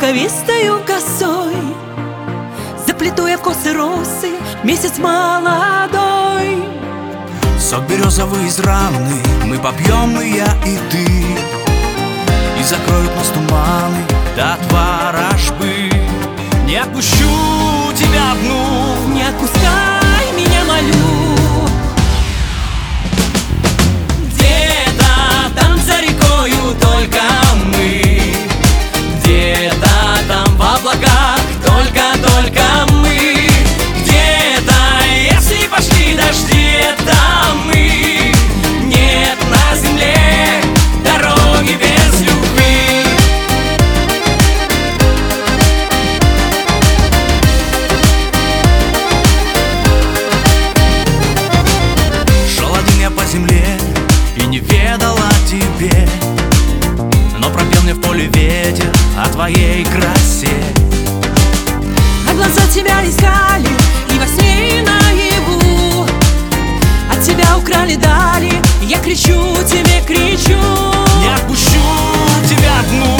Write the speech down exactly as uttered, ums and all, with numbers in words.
шелковистою косой заплету я в косы росы месяц молодой. Сок березовый из раны мы попьем, и я, и ты, и закроют нас туманы до ворожбы. Не отпущу тебя одну, не отпускай меня, молю. Где-то там за рекою только мы, где-то там в облаках только-только мы, где-то, если пошли дожди, это мы. Нет на земле дороги без любви. Шел один я по земле и не ведал о тебе, но пропел мне в поле ветер о твоей красе. А глаза тебя искали и во сне, и наяву. От тебя украли дали, я кричу тебе, кричу. Не отпущу тебя одну,